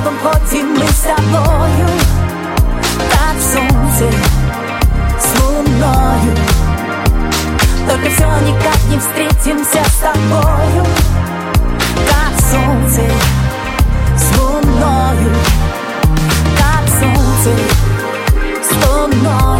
небом ходим мы с тобою, как солнце с луною. Только все никак не встретимся с тобою, как солнце с луною, как солнце с луною.